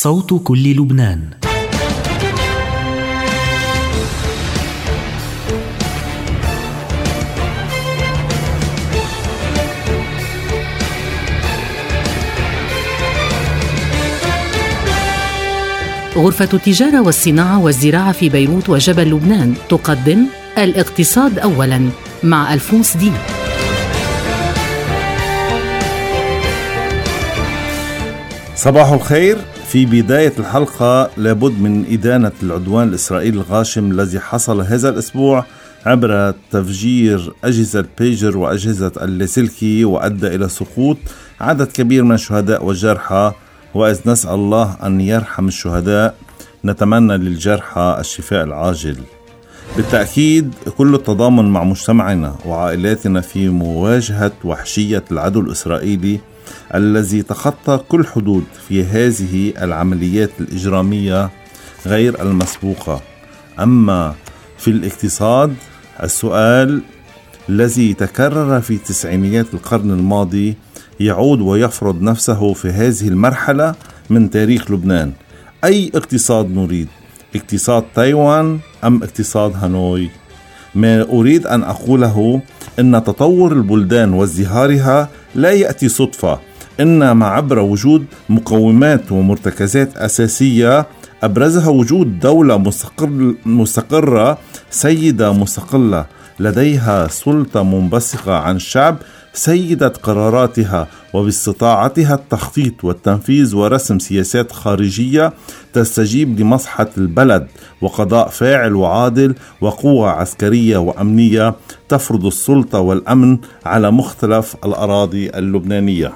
صوت كل لبنان. غرفة التجارة والصناعة والزراعة في بيروت وجبل لبنان تقدم الاقتصاد أولاً مع ألفونس دي. صباح الخير. في بداية الحلقة لابد من إدانة العدوان الإسرائيلي الغاشم الذي حصل هذا الأسبوع عبر تفجير أجهزة بيجر وأجهزة اللاسلكي وأدى إلى سقوط عدد كبير من الشهداء والجرحى، وإذ نسأل الله أن يرحم الشهداء نتمنى للجرحى الشفاء العاجل. بالتأكيد كل التضامن مع مجتمعنا وعائلاتنا في مواجهة وحشية العدو الإسرائيلي الذي تخطى كل حدود في هذه العمليات الإجرامية غير المسبوقة. أما في الاقتصاد، السؤال الذي تكرر في تسعينيات القرن الماضي يعود ويفرض نفسه في هذه المرحلة من تاريخ لبنان: أي اقتصاد نريد؟ اقتصاد تايوان أم اقتصاد هانوي؟ ما أريد أن أقوله إن تطور البلدان وازدهارها لا يأتي صدفة، إنما عبر وجود مقومات ومرتكزات أساسية أبرزها وجود دولة مستقرة، سيدة مستقلة لديها سلطة منبثقة عن الشعب، سيدة قراراتها وباستطاعتها التخطيط والتنفيذ ورسم سياسات خارجية تستجيب لمصلحة البلد، وقضاء فاعل وعادل، وقوة عسكرية وأمنية تفرض السلطة والأمن على مختلف الأراضي اللبنانية.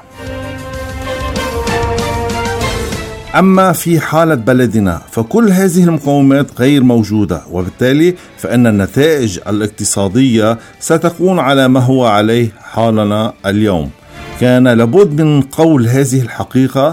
أما في حالة بلدنا فكل هذه المقومات غير موجودة، وبالتالي فإن النتائج الاقتصادية ستكون على ما هو عليه حالنا اليوم. كان لابد من قول هذه الحقيقة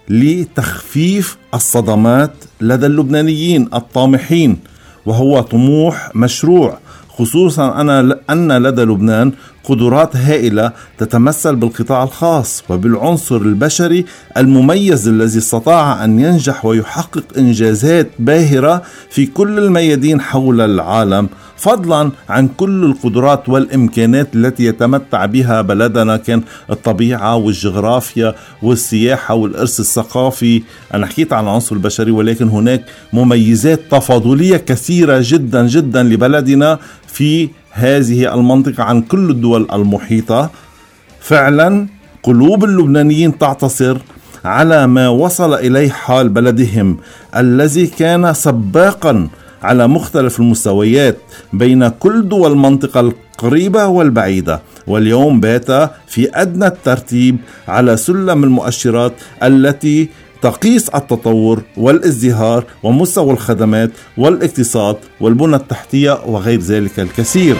لتخفيف الصدمات لدى اللبنانيين الطامحين، وهو طموح مشروع، خصوصا أن لدى لبنان قدرات هائلة تتمثل بالقطاع الخاص وبالعنصر البشري المميز الذي استطاع أن ينجح ويحقق إنجازات باهرة في كل الميادين حول العالم، فضلا عن كل القدرات والإمكانات التي يتمتع بها بلدنا، كان الطبيعة والجغرافيا والسياحة والإرث الثقافي. أنا حكيت عن العنصر البشري، ولكن هناك مميزات تفاضلية كثيرة جدا جدا لبلدنا في هذه المنطقة عن كل الدول المحيطة. فعلا قلوب اللبنانيين تعتصر على ما وصل إليه حال بلدهم الذي كان سباقا على مختلف المستويات بين كل دول المنطقة القريبة والبعيدة، واليوم بات في أدنى الترتيب على سلم المؤشرات التي تقيس التطور والازدهار ومستوى الخدمات والاقتصاد والبنى التحتية وغير ذلك الكثير.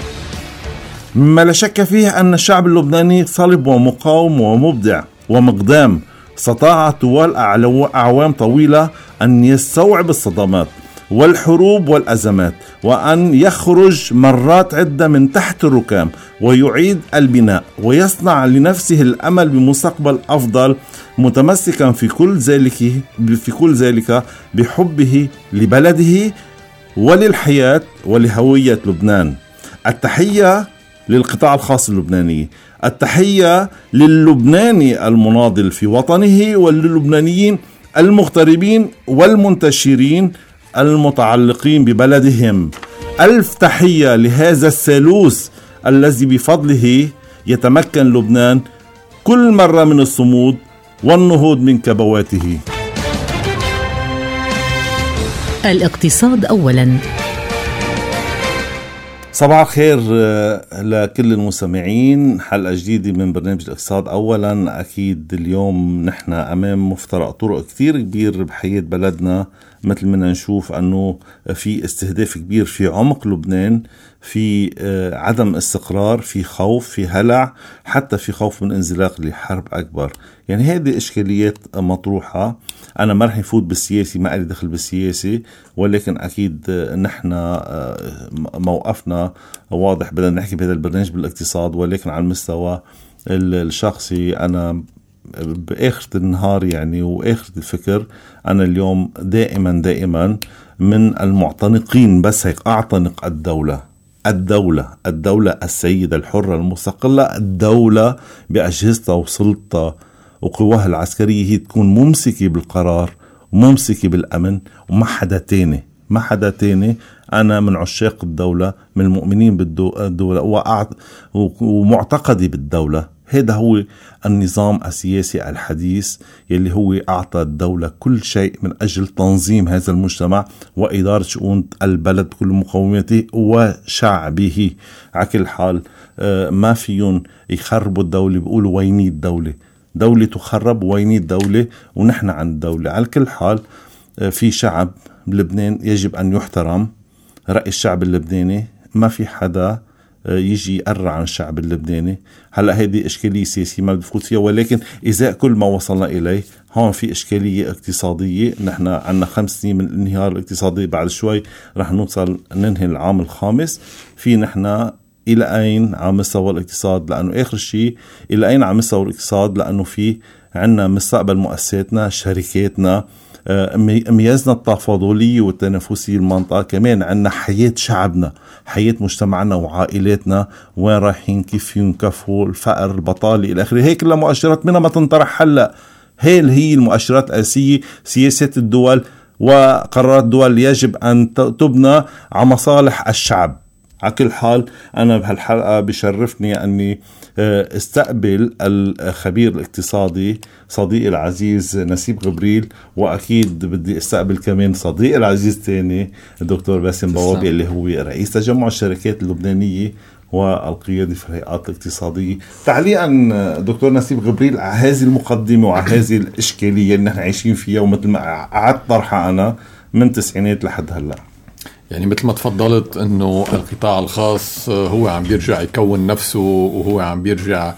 مما لا شك فيه أن الشعب اللبناني صلب ومقاوم ومبدع ومقدام، استطاع طوال أعوام طويلة أن يستوعب الصدمات والحروب والأزمات، وأن يخرج مرات عدة من تحت الركام ويعيد البناء ويصنع لنفسه الأمل بمستقبل أفضل، متمسكا في كل ذلك بحبه لبلده وللحياة ولهوية لبنان. التحية للقطاع الخاص اللبناني، التحية للبناني المناضل في وطنه وللبنانيين المغتربين والمنتشرين المتعلقين ببلدهم. ألف تحية لهذا الثالوث الذي بفضله يتمكن لبنان كل مرة من الصمود والنهوض من كبواته. الاقتصاد أولاً. صباح الخير لكل المستمعين، حلقة جديدة من برنامج الاقتصاد أولاً. أكيد اليوم نحن أمام مفترق طرق كتير كبير بحياة بلدنا، مثل ما نشوف أنه في استهداف كبير في عمق لبنان، في عدم استقرار، في خوف، في هلع، حتى في خوف من انزلاق لحرب أكبر. يعني هذه إشكاليات مطروحة. أنا ما رح نفوت بالسياسي، ما لي دخل بالسياسي، ولكن أكيد نحن موقفنا واضح. بدنا نحكي بهذا البرنامج بالاقتصاد، ولكن على المستوى الشخصي أنا بآخر النهار يعني وآخر الفكر، أنا اليوم دائما من المعتنقين، بس هيك أعتنق الدولة السيدة الحرة المستقلة، الدولة بأجهزتها وسلطتها وقواها العسكرية هي تكون ممسكة بالقرار وممسكة بالأمن، وما حدا تاني. أنا من عشاق الدولة، من المؤمنين بالدولة ومعتقدي بالدولة. هذا هو النظام السياسي الحديث يلي هو أعطى الدولة كل شيء من أجل تنظيم هذا المجتمع وإدارة شؤون البلد بكل مقوماته وشعبه. على كل حال ما فيهم يخربوا الدولة، بيقولوا ويني الدولة، دولة تخرب ويني الدولة، ونحن عن الدولة. على كل حال في شعب بلبنان يجب أن يحترم رأي الشعب اللبناني، ما في حدا يجي يقرع عن الشعب اللبناني. هلأ هذه إشكالية سياسية ما بفوت فيها، ولكن إذا كل ما وصلنا إليه هون في إشكالية اقتصادية. نحن عنا 5 سنين من الانهيار الاقتصادي، بعد شوي رح نوصل ننهي العام الخامس. في نحن إلى أين عم مستوى الاقتصاد؟ لأنه آخر شيء إلى أين عم مستوى الاقتصاد؟ لأنه في عنا مستقبل مؤسساتنا، شركاتنا، ميزنا التفاضلية والتنافسية المنطقة، كمان عنا حياة شعبنا، حياة مجتمعنا وعائلاتنا، وين رايحين، كيف ينكفوا، الفقر، البطالة إلى آخره. هي كلها مؤشرات منها ما تنطرح هلأ. هي المؤشرات الأساسية. سياسات الدول وقرارات الدول يجب أن تبنى على مصالح الشعب. على كل حال أنا بهالحلقة بشرفني أني استقبل الخبير الاقتصادي صديقي العزيز نسيب غبريل، وأكيد بدي استقبل كمان صديقي العزيز تاني الدكتور باسم بوابي اللي هو رئيس تجمع الشركات اللبنانية والقيادة في الهيئات الاقتصادية. تعليقا دكتور نسيب غبريل على هذه المقدمة وعلى هذه الإشكالية اللي نحن عايشين فيها، ومثل ما قعدت طرحها أنا من التسعينات لحد هلأ. يعني مثل ما تفضلت انه القطاع الخاص هو عم بيرجع يكون نفسه، وهو عم بيرجع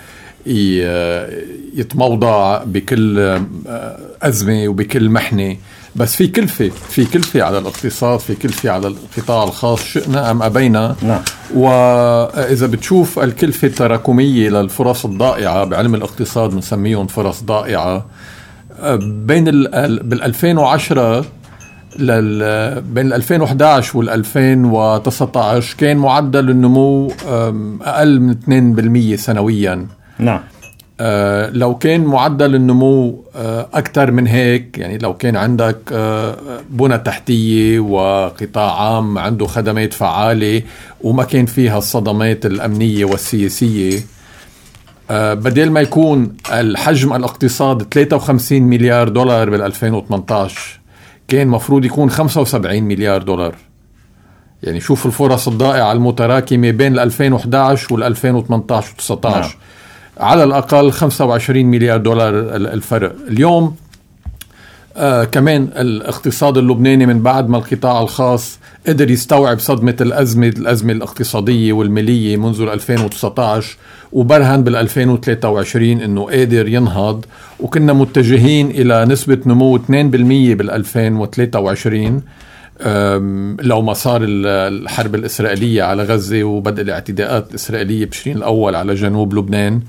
يتموضع بكل أزمة وبكل محنة، بس في كلفة على الاقتصاد، في كلفة على القطاع الخاص، شئنا أم أبينا. نعم. وإذا بتشوف الكلفة التراكمية للفرص الضائعة بعلم الاقتصاد بنسميهم فرص ضائعة، بين 2010 بين 2011 وال 2019 كان معدل النمو أقل من 2% سنويا. نعم. لو كان معدل النمو أكثر من هيك، يعني لو كان عندك بنى تحتية وقطاع عام عنده خدمات فعالة وما كان فيها الصدمات الأمنية والسياسية، بدل ما يكون الحجم الاقتصاد 53 مليار دولار بال 2018 كان مفروض يكون 75 مليار دولار. يعني شوف الفرص الضائعة المتراكمة بين 2011 وال 2018 و 19. نعم. على الأقل 25 مليار دولار الفرق. اليوم كمان الاقتصاد اللبناني من بعد ما القطاع الخاص قدر يستوعب صدمة الأزمة الاقتصادية والمالية منذ 2019 وبرهن بال 2023 انه قادر ينهض، وكنا متجهين الى نسبة نمو 2% بال 2023 لو ما صار الحرب الإسرائيلية على غزة وبدء الاعتداءات الإسرائيلية بتشرين الأول على جنوب لبنان.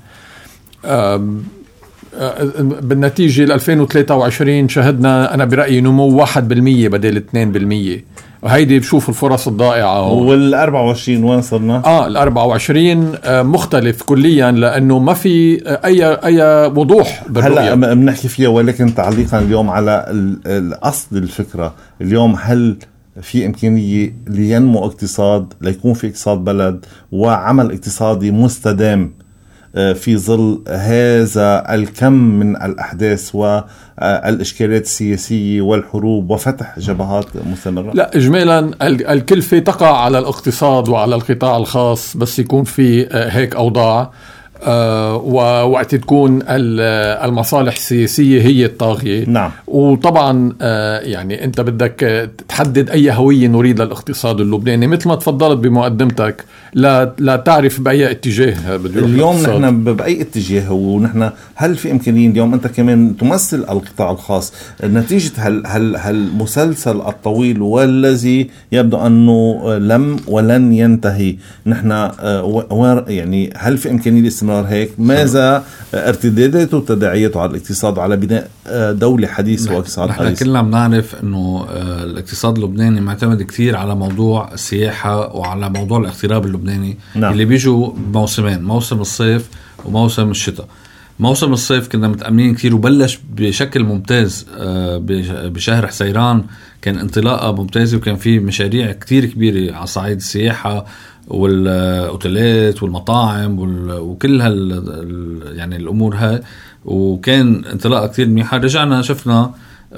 بالنتيجة 2023 شهدنا أنا برأيي نمو 1% بدل 2%. وهيدي بشوف الفرص الضائعة. وال24 وين صرنا؟ ال24 مختلف كليا، لأنه ما في أي وضوح بالرؤية. هلأ بنحكي فيها، ولكن تعليقا اليوم على الأصل الفكرة اليوم، هل في إمكانية لينمو اقتصاد، ليكون في اقتصاد بلد وعمل اقتصادي مستدام في ظل هذا الكم من الأحداث والإشكالات السياسية والحروب وفتح جبهات مستمرة؟ لا، إجمالا الكلفة تقع على الاقتصاد وعلى القطاع الخاص بس يكون في هيك أوضاع، ووقت تكون المصالح السياسية هي الطاغية. نعم. وطبعا يعني أنت بدك تحدد أي هوية نريد للاقتصاد اللبناني، مثل ما تفضلت بمقدمتك، لا تعرف بأي اتجاه بده اليوم نحن بأي اتجاه. ونحن هل في إمكانية اليوم أنت كمان تمثل القطاع الخاص نتيجة هالمسلسل الطويل والذي يبدو أنه لم ولن ينتهي؟ نحن يعني هل في إمكانية الاستمرار باستمرار هيك، ماذا ارتداداته وتداعياته على الاقتصاد وعلى بناء دولة حديثة واقتصاد حديث؟ نحن كلنا بنعرف انه الاقتصاد اللبناني معتمد كتير على موضوع السياحة وعلى موضوع الاغتراب اللبناني. نعم. اللي بيجوا موسمين، موسم الصيف وموسم الشتاء. موسم الصيف كنا متأمنين كتير وبلش بشكل ممتاز بشهر حزيران، كان انطلاقة ممتازة وكان فيه مشاريع كتير كبيرة على صعيد السياحة والأوتيلات والمطاعم وكل يعني الأمور هاي، وكان انطلاقة كتير منيحة. رجعنا شفنا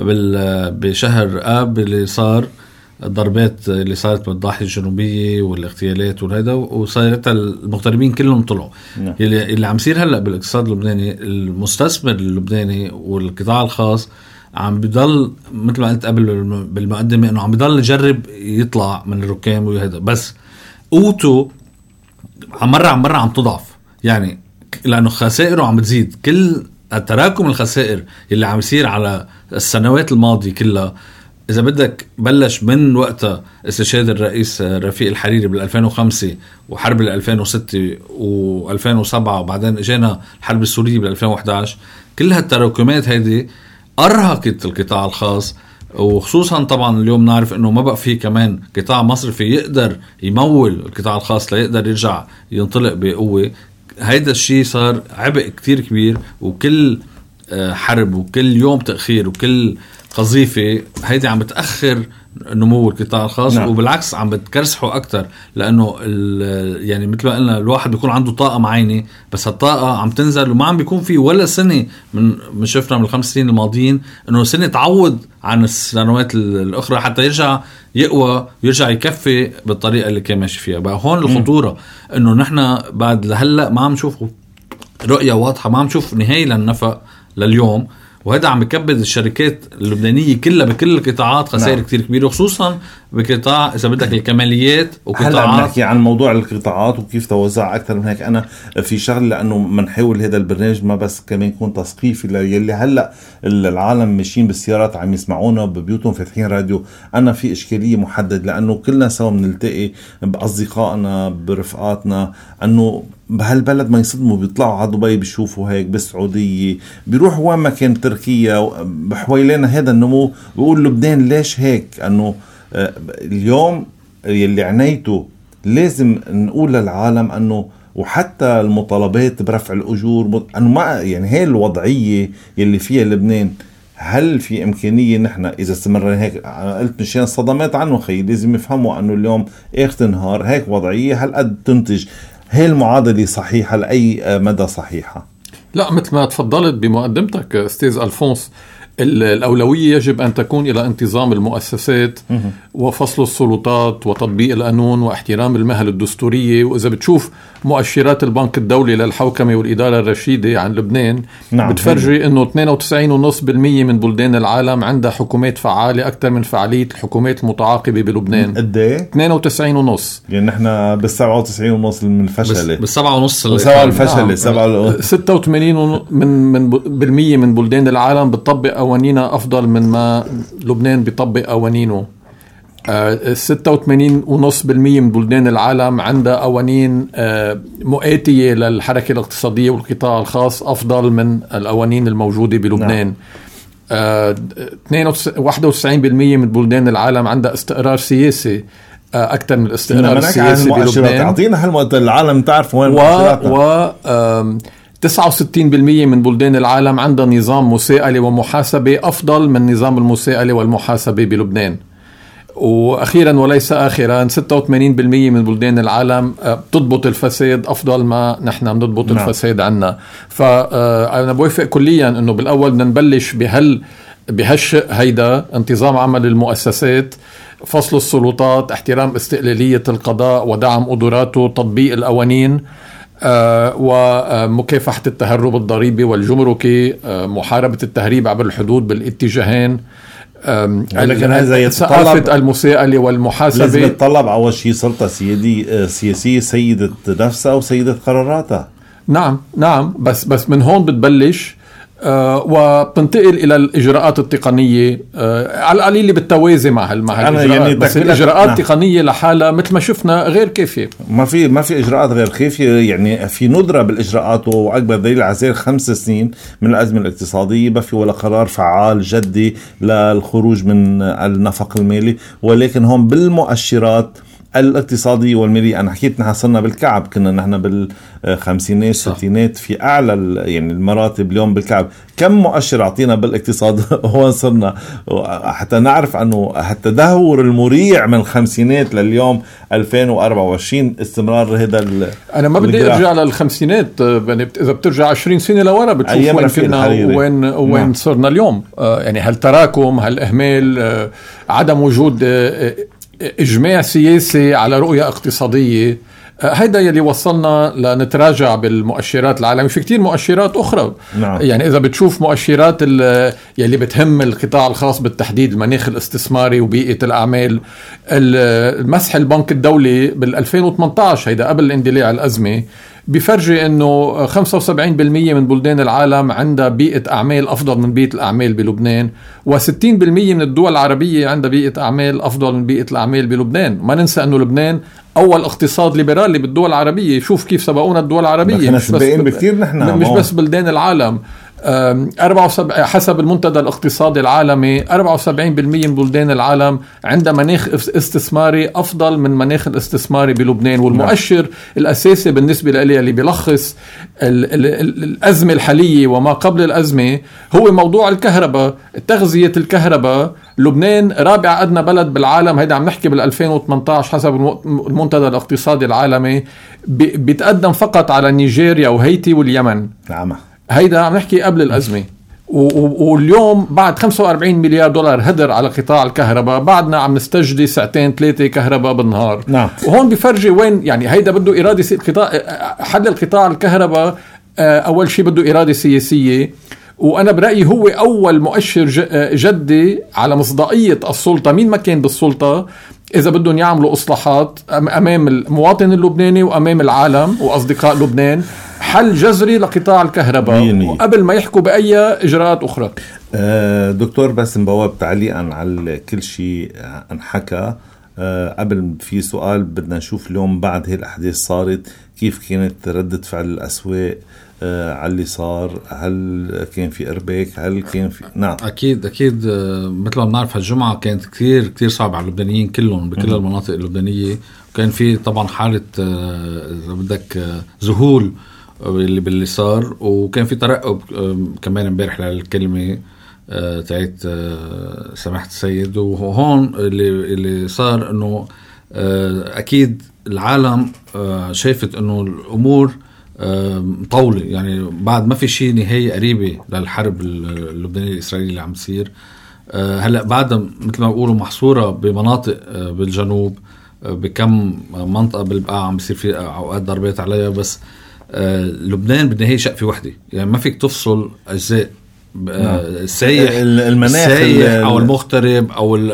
بشهر آب اللي صار الضربات اللي صارت بالضاحية الجنوبية والاغتيالات وهذا، وصارت المغتربين كلهم طلعوا. اللي عم يصير هلأ بالاقتصاد اللبناني، المستثمر اللبناني والقطاع الخاص عم بيضل مثل ما قلت قبل بالمقدمة انه عم بيضل يجرب يطلع من الركام وهذا، بس قوته مرة عم تضعف، يعني لأنه خسائره عم بتزيد. كل التراكم الخسائر اللي عم يصير على السنوات الماضية كلها، إذا بدك بلش من وقت استشهاد الرئيس رفيق الحريري بال2005 وحرب 2006 و2007 وبعدين اجينا الحرب السورية بال2011، كل هالتراكمات هذه أرهقت القطاع الخاص، وخصوصا طبعا اليوم نعرف انه ما بقى فيه كمان قطاع مصرفي يقدر يمول القطاع الخاص ليقدر يرجع ينطلق بقوة. هيدا الشيء صار عبء كتير كبير، وكل حرب وكل يوم تأخير وكل قذيفة هيدي عم بتأخر نمو القطاع الخاص. نعم. وبالعكس عم بتكرسحه أكتر، لأنه يعني مثل ما قلنا الواحد بيكون عنده طاقة معينة، بس الطاقة عم تنزل وما عم بيكون فيه ولا سنة من شفنا من 5 سنين الماضيين إنه سنة تعوض عن السنوات الأخرى حتى يرجع يقوى ويرجع يكفي بالطريقة اللي كان ماشي فيها. بقى هون الخطورة إنه نحن بعد لهلأ ما عم نشوف رؤية واضحة، ما عم نشوف نهاية للنفق لليوم، وهذا عم يكبد الشركات اللبنانية كلها بكل القطاعات خسائر. نعم. كتير كبيرة، وخصوصا بقطاع إذا بدك الكماليات وقطاعات. هلا بنحكي عن موضوع القطاعات وكيف توزع أكثر من هيك. أنا في شغل لأنه منحاول هذا البرنامج ما بس كمان يكون تثقيفي يلي هلا العالم ماشيين بالسيارات عم يسمعونا ببيوتهم فاتحين راديو. أنا في إشكالية محدد لأنه كلنا سوا بنلتقي بأصدقائنا برفقاتنا أنه بهالبلد ما يصدموا، بيطلعوا على دبي بيشوفوا هيك، بالسعودية بيروحوا وين ما كان، تركيا بحوالينا هذا النمو، بيقول لبنان ليش هيك؟ أنه اليوم يلي عنيته لازم نقول للعالم أنه وحتى المطالبات برفع الأجور أنه ما يعني هاي الوضعية يلي فيها لبنان. هل في إمكانية نحن إذا استمرنا هيك؟ قلت مشان الصدمات عنه خي لازم يفهموا أنه اليوم آخر نهار هيك وضعية، هل قد تنتج هاي المعادلة صحيحة لأي مدى صحيحة؟ لا، مثل ما تفضلت بمقدمتك أستاذ ألفونس، الأولوية يجب أن تكون إلى انتظام المؤسسات وفصل السلطات وتطبيق القانون واحترام المهل الدستورية. وإذا بتشوف مؤشرات البنك الدولي للحوكمة والإدارة الرشيدة عن لبنان، نعم، بتفرجي أنه 92.5% من بلدان العالم عندها حكومات فعالة أكثر من فعالية الحكومات المتعاقبة بلبنان. قد ايه؟ 92.5. يعني نحن بال97.5 من الفشلة، بال7.5 الفشلة 86% من بلدان العالم بتطبق قوانينها أفضل من ما لبنان بيطبق قوانينه. 86.5% من بلدان العالم عندها قوانين مؤاتية للحركة الاقتصادية والقطاع الخاص أفضل من القوانين الموجودة بلبنان. 91% من بلدان العالم عندها استقرار سياسي أكثر من الاستقرار السياسي بلبنان. أعطينا هالمؤشرات العالم تعرف وين مؤشراتنا. 69% من بلدان العالم عندها نظام مساءلة ومحاسبة أفضل من نظام المساءلة والمحاسبة بلبنان. وأخيرا وليس آخرا، 86% من بلدان العالم بتضبط الفساد أفضل ما نحن بنضبط الفساد عنا. فأنا بوافق كليا أنه بالأول بدنا نبلش بهالشيء هيدا: انتظام عمل المؤسسات، فصل السلطات، احترام استقلالية القضاء ودعم قدراته، تطبيق القوانين، ومكافحة التهرب الضريبي والجمركي، محاربة التهريب عبر الحدود بالاتجاهين، ثقافة المساءلة والمحاسبة. لازم تطلب أول شيء سلطة سياسية سيدة نفسها وسيدة قراراتها. نعم، بس من هون بتبلش وبتنتقل الى الاجراءات التقنيه على القليل بالتوازي مع هالاجراءات، يعني بس الاجراءات التقنيه لحالها مثل ما شفنا غير كافيه. ما في اجراءات غير كافيه، يعني في ندره بالاجراءات، واكبر دليل على ذلك 5 سنين من الازمه الاقتصاديه ما في ولا قرار فعال جدي للخروج من النفق المالي. ولكن هم بالمؤشرات الاقتصادية والمالية، أنا حكيت نحن صرنا بالكعب، كنا نحن بالخمسينات ستينات في أعلى يعني المراتب، اليوم بالكعب. كم مؤشر أعطينا بالاقتصاد هو صرنا حتى نعرف أنه التدهور المريع من الخمسينات لليوم 2024 استمرار هذا. أنا ما بدي أرجع للخمسينات، إذا بترجع 20 سنة لورا بتشوف وين كنا وين صرنا اليوم. يعني هالتراكم، هالإهمال، عدم وجود إجماع سياسي على رؤية اقتصادية، هيدا يلي وصلنا لنتراجع بالمؤشرات العالمية. في كتير مؤشرات أخرى. نعم. يعني إذا بتشوف مؤشرات يلي بتهم القطاع الخاص بالتحديد، المناخ الاستثماري وبيئة الأعمال، المسح البنك الدولي بال2018 هيدا قبل الاندلاع الأزمة بيفرجي أنه 75% من بلدان العالم عندها بيئة أعمال أفضل من بيئة الأعمال بلبنان، و60% من الدول العربية عندها بيئة أعمال أفضل من بيئة الأعمال بلبنان. ما ننسى أنه لبنان أول اقتصاد ليبرالي بالدول العربية. شوف كيف سبقونا الدول العربية، مش بس بلدان العالم. حسب المنتدى الاقتصادي العالمي 74% من بلدان العالم عندها مناخ استثماري أفضل من مناخ الاستثماري بلبنان. والمؤشر الأساسي بالنسبة لي اللي بيلخص الأزمة الحالية وما قبل الأزمة هو موضوع الكهرباء، تغذية الكهرباء. لبنان رابع أدنى بلد بالعالم، هيدا عم نحكي بال2018 حسب المنتدى الاقتصادي العالمي، بيتقدم فقط على نيجيريا وهيتي واليمن. نعم. هيدا عم نحكي قبل الأزمة. واليوم بعد 45 مليار دولار هدر على قطاع الكهرباء بعدنا عم نستجدي 2-3 كهرباء بالنهار. نعم. وهون بيفرجي وين يعني هيدا بده إرادة حل القطاع الكهرباء. أول شيء بده إرادة سياسية، وأنا برأيي هو أول مؤشر جدي على مصداقية السلطة مين ما كان بالسلطة، إذا بدهم يعملوا إصلاحات أمام المواطن اللبناني وأمام العالم وأصدقاء لبنان، حل جذري لقطاع الكهرباء قبل ما يحكوا بأي إجراءات أخرى. دكتور باسم بواب، تعليقا على كل شيء انحكى، قبل في سؤال بدنا نشوف اليوم بعد هي الأحداث صارت كيف كانت ردة فعل الأسواق على اللي صار؟ هل كان في إرباك؟ هل كان في نعم أكيد مثل ما بنعرف هالجمعة كانت كتير صعبة على اللبنانيين كلهم بكل المناطق اللبنانية. وكان في طبعا حالة إذا بدك ذهول باللي صار، وكان في ترقب كمان امبارح للكلمة تاعت سماحة السيد. وهون اللي صار انه اكيد العالم شايفت انه الامور مطولة، يعني بعد ما في شيء نهاية قريبة للحرب اللبنانية الإسرائيلية اللي عم تصير. هلأ بعد مثل ما بيقولوا محصورة بمناطق بالجنوب، بكم منطقة بالبقاع عم بيصير في اوقات ضربات عليها، بس لبنان بالنهاية شقفة وحدة، يعني ما فيك تفصل أجزاء. السايح او المغترب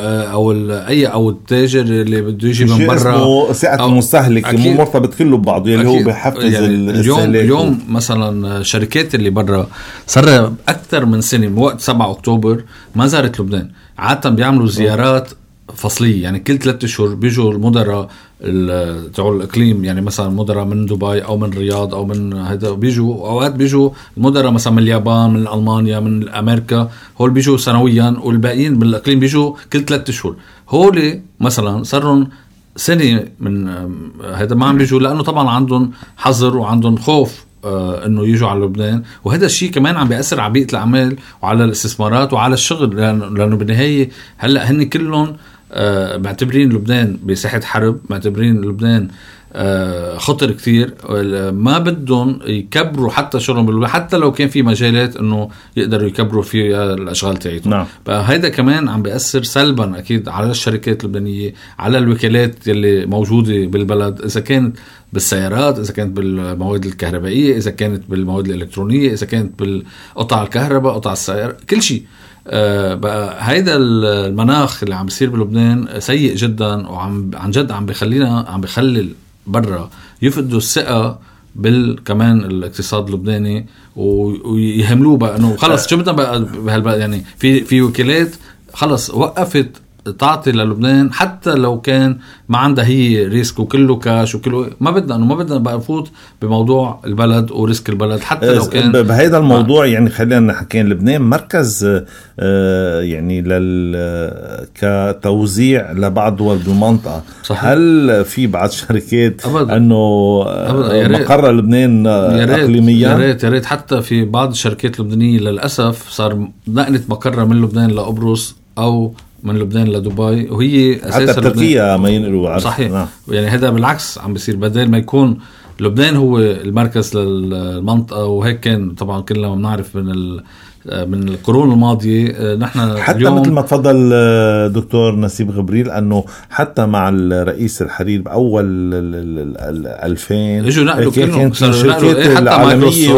او التاجر اللي بده يجي من برا، سعة المستهلك مو مرتبط كله ببعضه اللي هو بحفز يعني اليوم مثلا شركات اللي برا صار اكثر من سنة من وقت 7 أكتوبر ما زارت لبنان. عادة بيعملوا زيارات فصلية، يعني كل 3 أشهر بيجوا المدراء تاع الإقليم، يعني مثلا مدراء من دبي أو من رياض أو من هذا، بيجوا أوقات بيجوا المدراء مثلا من اليابان، من ألمانيا، من أمريكا، هول بيجوا سنويا، والباقيين من الإقليم بيجوا كل 3 أشهر. هول مثلا صاروا سنة من هذا ما عم بيجوا، لأنه طبعا عندهم حظر وعندهم خوف انه يجوا على لبنان. وهذا الشيء كمان عم بيأثر على بيئة الأعمال وعلى الاستثمارات وعلى الشغل، لأنه بالنهاية هلأ هن كلهم معتبرين لبنان بساحة حرب، معتبرين لبنان خطر كتير، ما بدهم يكبروا حتى شغلهم بلبنان، حتى لو كان في مجالات انه يقدروا يكبروا في الاشغال تاعتهم. نعم. فهيدا كمان عم بيأثر سلبا اكيد على الشركات اللبنانية، على الوكالات اللي موجودة بالبلد، اذا كانت بالسيارات، اذا كانت بالمواد الكهربائية، اذا كانت بالمواد الالكترونية، اذا كانت بالقطع الكهرباء، قطع السيارة، كل شيء. بقى هيدا المناخ اللي عم بيصير بلبنان سيء جدا، وعم عن جد عم بخلي برا يفقدوا الثقة كمان الاقتصاد اللبناني ويهملوه بقى انه خلص شو بدنا بقى يعني في وكالات خلص وقفت تعطي للبنان حتى لو كان ما عندها هي ريسك وكله كاش وكله ما بدنا بقى نفوت بموضوع البلد وريسك البلد حتى لو كان بهذا الموضوع. يعني خلينا نحكي لبنان مركز يعني كتوزيع لبعض دول بالمنطقة. صحيح. هل في بعض شركات انه مقر لبنان اقليميا؟ يا ريت حتى في بعض الشركات اللبنانية للأسف صار نقلت مقرها من لبنان لقبرص او من لبنان لدبي وهي اساسا حتى تركيا ما ينقلوا. صحيح. يعني هذا بالعكس عم بيصير بدل ما يكون لبنان هو المركز للمنطقة وهيك كان طبعا كلنا بنعرف من القرون الماضية نحن حتى مثل ما تفضل دكتور نسيب غبريل أنه حتى مع الرئيس الحرير بأول 2000 يجوا نقلوا كلهم شركات العالمية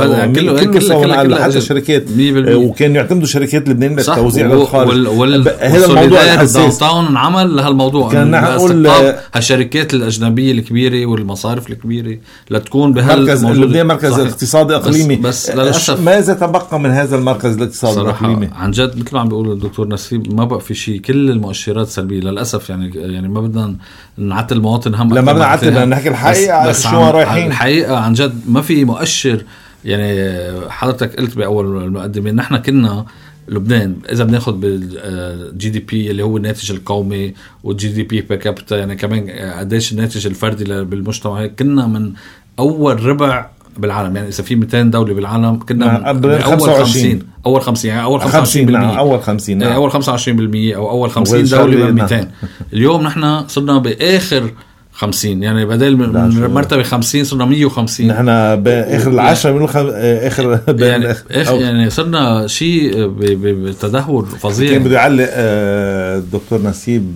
كله حتى شركات وكانوا يعتمدوا شركات لبنان للتوزيع للخارج. هذا الموضوع الحساس انعمل لهالموضوع كان نقول هالشركات الأجنبية الكبيرة والمصارف الكبيرة لتكون لبنان مركز اقتصادي إقليمي. بس للأسف ماذا تبقى من هذا المركز الاقتصادي الإقليمي؟ عن جد مثل ما عم بيقول الدكتور نسيب ما بقى في شيء، كل المؤشرات سلبية للأسف. يعني ما بدنا نعطي المواطن هم، لا ما بدنا نعطي، نحكي الحقيقة شو رايحين. الحقيقة عن جد ما في مؤشر. يعني حضرتك قلت بأول المقدمة نحن كنا لبنان إذا بناخد بالجي دي بي اللي هو الناتج القومي والجي دي بي بير كابيتا، يعني كمان قديش الناتج الفردي بالمجتمع، كنا من أول ربع بالعالم. يعني إذا في 200 دولة بالعالم كنا أول 50 أول 50 يعني أول 25%، أول 50 أول 25% أو أول 50 دولة من 200. اليوم نحن صرنا بآخر 50، يعني بدل من مرتبة 50 صرنا 150. نحن بآخر العشرة من آخر يعني صرنا شيء بتدهور فظيع. كان بده يعلق الدكتور نسيب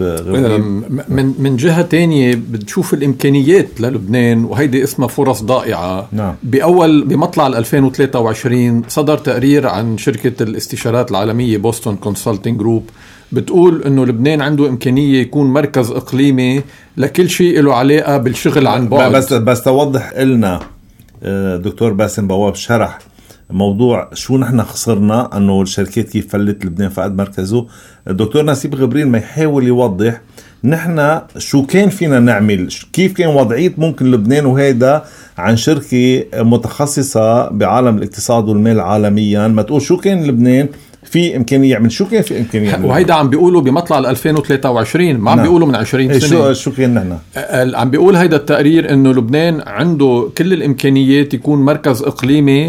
من جهة تانية بتشوف الإمكانيات للبنان، وهيدي اسمها فرص ضائعة. نعم. بمطلع 2023 صدر تقرير عن شركة الاستشارات العالمية بوستون كونسلتنج جروب، بتقول انه لبنان عنده امكانيه يكون مركز اقليمي لكل شيء له علاقه بالشغل عن بعد. بس توضح لنا دكتور باسم بواب شرح موضوع شو نحن خسرنا انه الشركات كيف فلت لبنان فقد مركزه. الدكتور نسيب غبريل ما يحاول يوضح نحن شو كان فينا نعمل، كيف كان وضعية ممكن لبنان، وهيدا عن شركة متخصصة بعالم الاقتصاد والمال عالميا. ما تقول شو كان لبنان في إمكانية يعمل، شو كان في إمكانية، وهيدا عم بيقولوا بمطلع 2023 ما عم بيقولوا من 20 سنة. شو كان نحن عم بيقول هيدا التقرير إنه لبنان عنده كل الإمكانيات يكون مركز إقليمي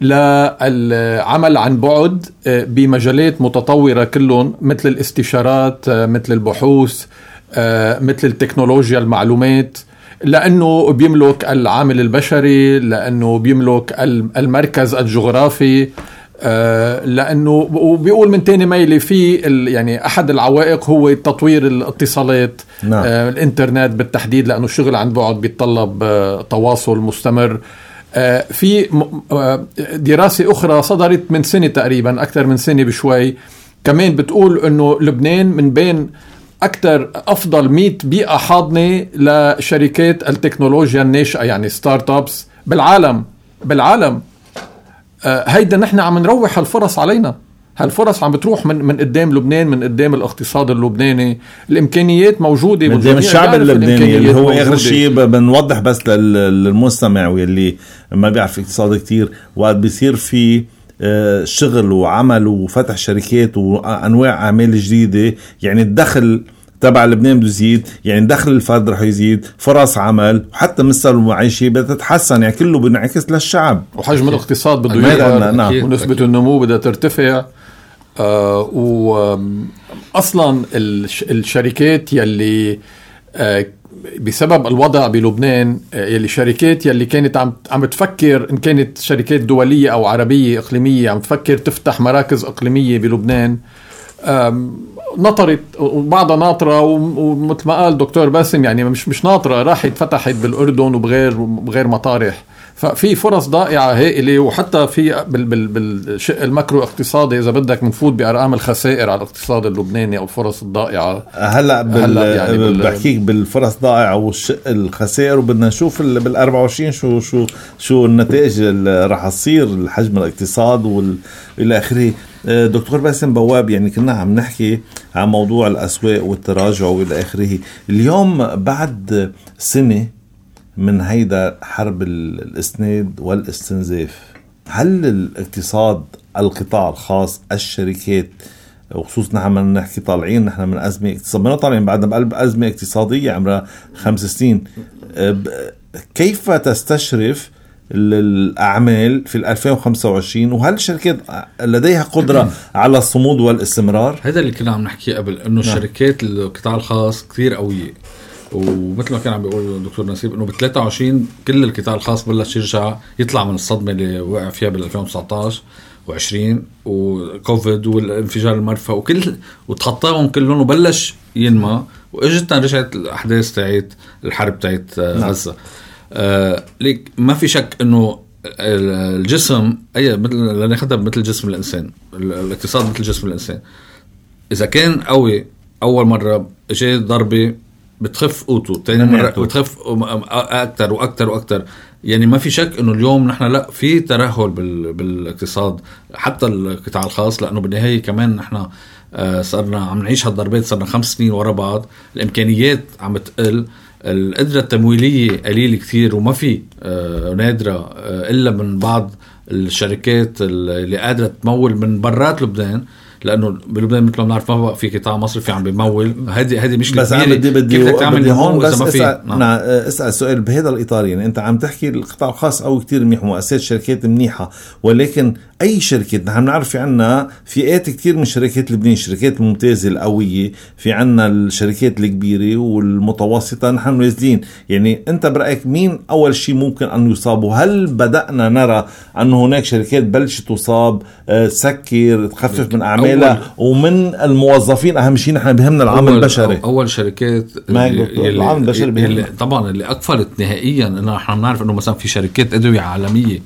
للعمل عن بعد بمجالات متطورة كلهم، مثل الاستشارات، مثل البحوث، مثل التكنولوجيا المعلومات، لأنه بيملك العامل البشري، لأنه بيملك المركز الجغرافي، لأنه وبيقول من تاني ميلي في يعني أحد العوائق هو تطوير الاتصالات. نعم. الإنترنت بالتحديد، لأنه الشغل عن بعد بيتطلب تواصل مستمر. في دراسة أخرى صدرت من سنة تقريبا، أكثر من سنة بشوي، كمان بتقول أنه لبنان من بين أفضل 100 بيئة حاضنة لشركات التكنولوجيا الناشئة، يعني ستارت أبس بالعالم. هيدا نحن عم نروح هالفرص علينا، هالفرص عم بتروح من قدام لبنان، من قدام الاقتصاد اللبناني. الامكانيات موجوده من قدام الشعب اللبناني اللي هو اخر شيء. بنوضح بس للمستمع واللي ما بيعرف اقتصاد كتير، وقت بيصير في شغل وعمل وفتح شركات وانواع اعمال جديده، يعني الدخل تبع لبنان بده يزيد، يعني دخل الفرد رح يزيد، فرص عمل، وحتى مستوى المعيشة بدها تتحسن، يعني كله بينعكس للشعب، وحجم الاقتصاد بده يكبر. نعم. ونسبة النمو بدها ترتفع. وأصلا الشركات يلي بسبب الوضع بلبنان، يلي شركات يلي كانت عم تفكر، إن كانت شركات دولية أو عربية إقليمية، عم تفكر تفتح مراكز إقليمية بلبنان، نطرت، وبعضها ناطرة، ومثل ما قال دكتور باسم يعني مش ناطرة، راحت فتحت بالأردن وبغير مطارح. ففي فرص ضائعة هائلة. وحتى في بالشق الماكرو اقتصادي إذا بدك نفوت بأرقام الخسائر على الاقتصاد اللبناني أو الفرص الضائعة. هلأ يعني بحكيك بالفرص ضائعة والشق الخسائر، وبدنا نشوف بال24 شو النتائج اللي راح تصير، الحجم الاقتصاد والى آخره. دكتور باسم بواب، يعني كنا عم نحكي عن موضوع الأسواق والتراجع والى آخره. اليوم بعد سنة من هيدا حرب الإسناد والاستنزاف، هل الاقتصاد، القطاع الخاص، الشركات، وخصوصا نحن نحكي طالعين نحن من أزمة اقتصادية، طالعين بعدنا بقلب أزمة اقتصادية عمرها 5 سنين، كيف تستشرف الأعمال في 2025؟ وهل الشركات لديها قدرة على الصمود والاستمرار؟ هذا اللي كنا عم نحكي قبل، إنه الشركات القطاع الخاص كثير قوية، ومثل ما كان عم بيقول الدكتور نسيب انه ب23 كل القطاع الخاص بلش يرجع يطلع من الصدمه اللي وقع فيها بال 2019 و20 وكوفيد والانفجار المرفأ وتخطاهم كلهم وبلش ينمى، واجتنا رجعت الاحداث تاعت الحرب تاعت غزه. ليك ما في شك انه الجسم مثل ناخذها مثل جسم الانسان، الاقتصاد مثل جسم الانسان. اذا كان قوي اول مره اجت ضربه بتخف قوته، تاني مرة بتخف أكتر وأكتر وأكتر. يعني ما في شك إنه اليوم نحن لا في ترهل بالاقتصاد حتى القطاع الخاص، لأنه بالنهاية كمان نحن صرنا عم نعيش هالضربات، صرنا 5 سنين ورا بعض، الإمكانيات عم تقل، القدرة التمويلية قليلة كتير، وما في نادرة إلا من بعض الشركات اللي قادرة تمول من برات لبنان، لانه بلبنان مثل ما بنعرف ما بقى في قطاع مصرفي عم بيمول. هذه مشكله كبيره. بدي هون بس اسال سؤال بهذا الاطار. يعني انت عم تحكي القطاع الخاص او كتير منيح، مؤسسات شركات منيحه، ولكن اي شركه نحن بنعرف في عنا فئات كتير من شركات لبنان، شركات ممتازه القويه، في عنا الشركات الكبيره والمتوسطه، نحن نازلين. يعني انت برايك مين اول شيء ممكن ان يصابوا؟ هل بدانا نرى ان هناك شركات بلشت تصاب، تسكر، تخفف من اعمال ومن الموظفين؟ اهم شيء نحن بهمنا العامل البشري. اول شركات العامل البشري اللي طبعا اللي اقفلت نهائيا، انه نحن بنعرف انه مثلا في شركات ادويه عالميه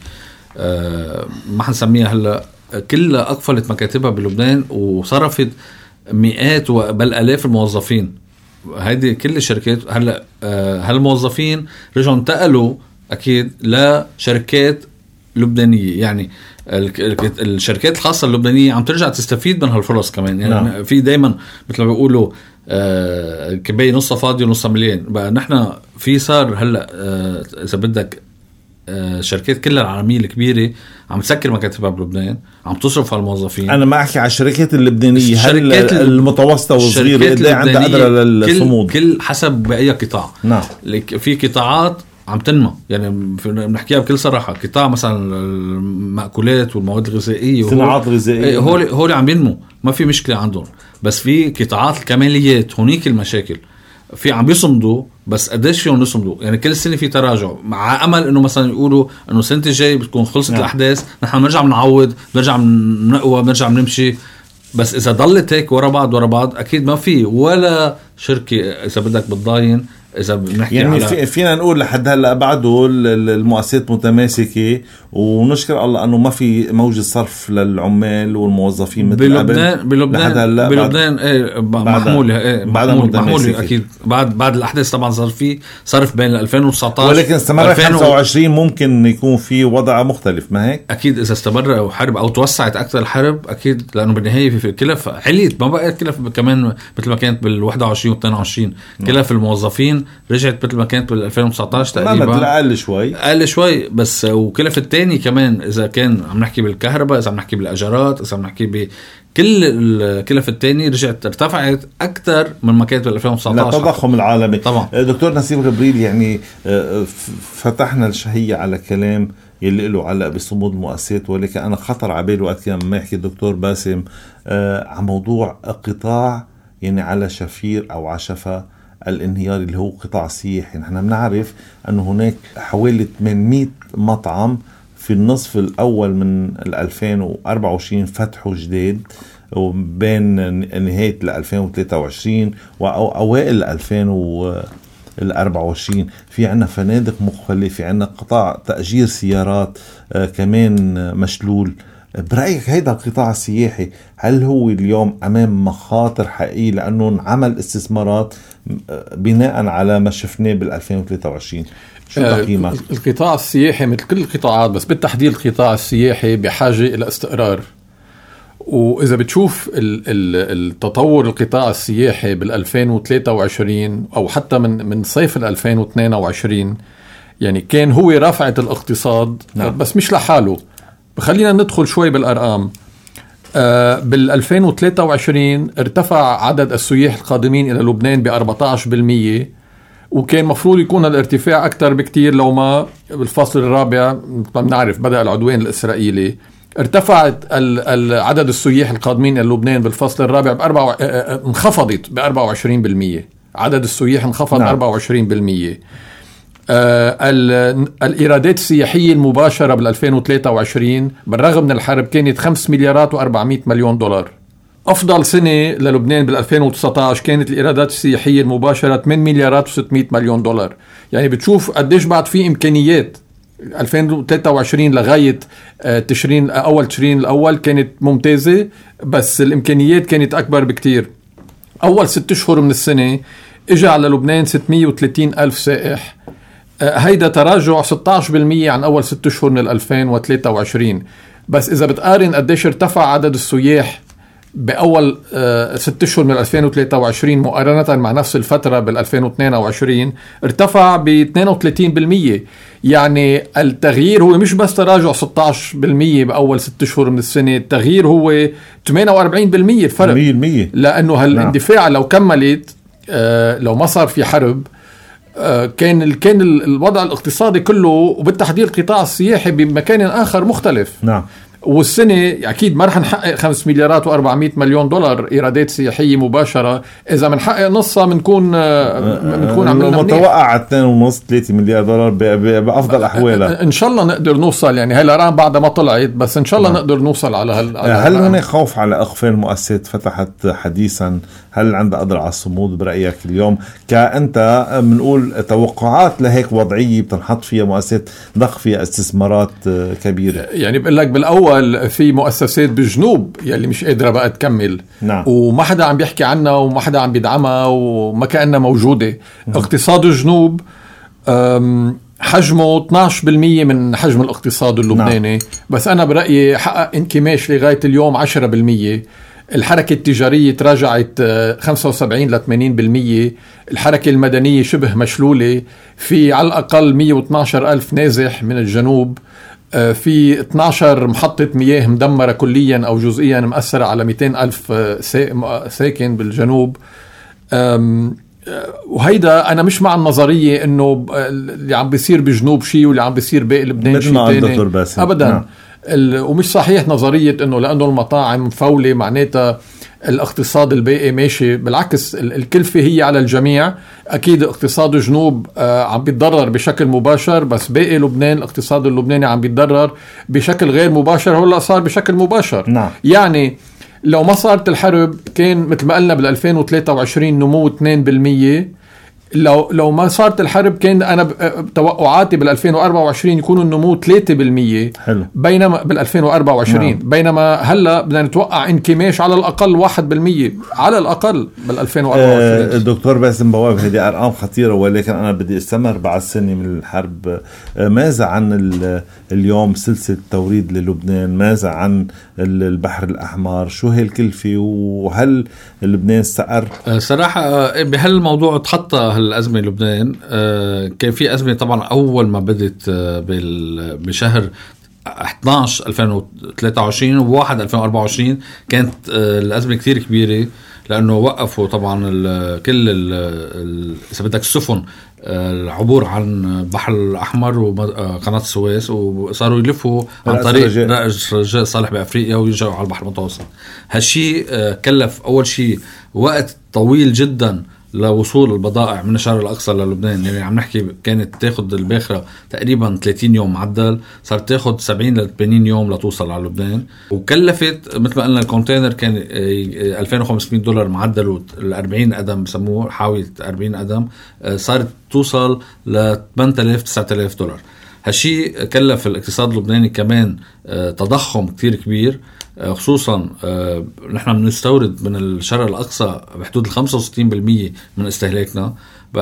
ما حنسميها هلا كلها اقفلت مكاتبها بلبنان وصرفت مئات بل الاف الموظفين. هذه كل الشركات هلا هالموظفين رجعوا انتقلوا اكيد لشركات لبنانيه. يعني الشركات الخاصة اللبنانية عم ترجع تستفيد من هالفرص كمان. يعني في دايما مثل ما بيقولوا كباية نصها فاضي ونصها مليان. بقى نحن في صار هلأ إذا بدك شركات كلها العالمية الكبيرة عم تسكر مكاتبها بلبنان، عم تصرف على الموظفين. أنا ما أحكي على الشركات اللبنانية، هل المتوسطة والصغيرة قد عندها قدرة للصمود؟ كل حسب بأي قطاع. نعم. في قطاعات عم تنمى، يعني بنحكيها بكل صراحة. قطاع مثلا المأكولات والمواد الغذائية، صناعات غذائية، هول عم ينمو، ما في مشكلة عندهم. بس في قطاعات الكماليات هونيك المشاكل، في عم بيصمدوا بس قديش فيهم يصمدوا. يعني كل سنة في تراجع، مع أمل إنه مثلا يقولوا إنه السنة الجاي بتكون خلصت الأحداث، نحن بنرجع بنعوض، بنرجع بنقوى، بنرجع بنمشي. بس إذا ضلت هيك ورا بعض أكيد ما في ولا شركة إذا بدك بتضاين. إذا بنحكي يعني فينا نقول لحد هلا بعده المؤسسات متماسكة، ونشكر الله أنه ما في موجة صرف للعمال والموظفين مثل بلبنان محمولة أكيد. بعد الأحداث طبعا صار في صرف بين 2019 ولكن استمر 25 ممكن يكون في وضع مختلف، ما هيك؟ أكيد إذا استمر حرب أو توسعت أكثر الحرب أكيد، لأنه بالنهاية في كلف عليت، ما بقى كلف كمان مثل ما كانت بال21 و22. كلف الموظفين رجعت مثل ما كانت بال 2019 تقريبا، أقل شوي بس. وكلف التاني كمان إذا كان عم نحكي بالكهرباء، إذا عم نحكي بالأجارات، إذا عم نحكي بكل الكلف التاني رجعت ارتفعت أكتر من ما كانت بال 2019. التضخم العالمي طبعا. دكتور نسيب غبريل، يعني فتحنا الشهية على كلام يلي له علق بصمود المؤسسات، ولكن أنا خطر عبالي وقت كان ما يحكي الدكتور باسم عن موضوع قطاع يعني على شفير أو عشفة الانهيار اللي هو قطاع السياحي. نحن بنعرف أن هناك حوالي 800 مطعم في النصف الأول من 2024 فتحوا جديد، وبين نهاية 2023 وأوائل 24، في عنا فنادق مقفلة، في عنا قطاع تأجير سيارات كمان مشلول. برأيك هيدا القطاع السياحي هل هو اليوم أمام مخاطر حقيقية لأنه انعمل استثمارات بناء على ما شفناه بال2023؟ شو تقييمك؟ القطاع السياحي مثل كل القطاعات، بس بالتحديد القطاع السياحي بحاجة إلى استقرار. وإذا بتشوف التطور القطاع السياحي بال2023 أو حتى من صيف 2022 يعني كان هو رافعة الاقتصاد. نعم. بس مش لحاله. خلينا ندخل شوي بالأرقام. بال2023 ارتفع عدد السياح القادمين إلى لبنان ب14%، وكان مفروض يكون الارتفاع أكتر بكتير لو ما بالفصل الرابع بنعرف بدأ العدوان الإسرائيلي. ارتفعت عدد السياح القادمين إلى لبنان بالفصل الرابع انخفضت ب24%. عدد السياح انخفض. نعم. 24%. الإيرادات السياحية المباشرة بال2023 بالرغم من الحرب كانت 5 مليارات و400 مليون دولار. أفضل سنة للبنان بال2019 كانت الإيرادات السياحية المباشرة 8 مليارات و600 مليون دولار. يعني بتشوف قديش بعد في إمكانيات. 2023 لغاية أول تشرين الأول كانت ممتازة، بس الإمكانيات كانت أكبر بكتير. أول 6 أشهر من السنة إجا على لبنان 630 ألف سائح. هيدا تراجع 16% عن أول 6 أشهر من 2023. بس إذا بتقارن قديش ارتفع عدد السياح بأول 6 أشهر من 2023 مقارنة مع نفس الفترة بال2022 ارتفع ب 32%. يعني التغيير هو مش بس تراجع 16% بأول 6 أشهر من السنة، التغيير هو 48% الفرق. 100%. لأنه هالاندفاع لو كملت لو ما صار في حرب كان الوضع الاقتصادي كله وبالتحديد القطاع السياحي بمكان آخر مختلف. نعم. والسنة أكيد ما رح نحقق 5 مليارات و400 مليون دولار إيرادات سياحية مباشرة. إذا منحقق نصها منكون عملنا متوقع على 2.5-3 مليار دولار بأفضل أحوالها. إن شاء الله نقدر نوصل. يعني هاي الأرقام بعد ما طلعت، بس إن شاء الله نقدر نوصل على هل هناك خوف على أقفال مؤسسات فتحت حديثا؟ هل عندها قدر على الصمود برأيك اليوم كأنت منقول توقعات لهيك وضعية بتنحط فيها مؤسسات ضخ فيها استثمارات كبيرة؟ يعني بقول لك بالأول في مؤسسات بالجنوب يلي مش قادرة بقى تكمل. نعم. وما حدا عم بيحكي عنها وما حدا عم بيدعمها وما كأنها موجودة. اقتصاد الجنوب حجمه 12% من حجم الاقتصاد اللبناني. نعم. بس أنا برأيي حقق انكماش لغاية اليوم 10%. الحركة التجارية تراجعت 75-80%. الحركة المدنية شبه مشلولة. في على الأقل 112 ألف نازح من الجنوب. في 12 محطة مياه مدمرة كليا أو جزئيا مأثرة على 200 ألف ساكن بالجنوب. وهيدا أنا مش مع النظرية إنه اللي عم بيصير بجنوب شيء واللي عم بيصير باقي لبنان شيء تاني أبدا. نعم. ومش صحيح نظرية إنه لأنه المطاعم فولة معناتها الاقتصاد الباقي ماشي. بالعكس الكلفة هي على الجميع. أكيد اقتصاد الجنوب عم بيتضرر بشكل مباشر، بس باقي لبنان الاقتصاد اللبناني عم بيتضرر بشكل غير مباشر. هو اللي صار بشكل مباشر. نعم. يعني لو ما صارت الحرب كان مثل ما قلنا بال2023 نمو 2%. لو ما صارت الحرب كان أنا توقعاتي بال2024 يكون النمو 3%. حلو. بينما بال2024 نعم. بينما هلا بدنا نتوقع انكماش على الأقل 1% على الأقل بال2024. الدكتور باسم بواب، هذه أرقام خطيرة، ولكن أنا بدي استمر بعد سنة من الحرب. ماذا عن اليوم سلسلة التوريد للبنان؟ ماذا عن البحر الأحمر؟ شو هي الكلفة؟ وهل لبنان استقر؟ صراحة بهالموضوع تخطى الأزمة لبنان. كان في أزمة طبعا أول ما بدت بشهر 12 2023 و1 2024 كانت الأزمة كتير كبيرة، لأنه وقفوا طبعا كل إذا بدك السفن العبور عن البحر الأحمر وقناة السويس، وصاروا يلفوا عن طريق رجاء صالح بأفريقيا ويرجعوا على البحر المتوسط. هالشي كلف أول شيء وقت طويل جدا لوصول البضائع من الشرق الأقصى للبنان. يعني عم نحكي كانت تاخد الباخرة تقريبا 30 يوم معدل، صارت تاخد 70 ل 80 يوم لتوصل على لبنان. وكلفت مثل ما قلنا الكونتينر كان $2500 معدل، ال40 قدم بسموه حاوية 40 قدم، صارت توصل ل $8000-9000. هالشي كلف الاقتصاد اللبناني كمان تضخم كتير كبير، خصوصا نحن بنستورد من الشرق الأقصى بحدود 65% من استهلاكنا.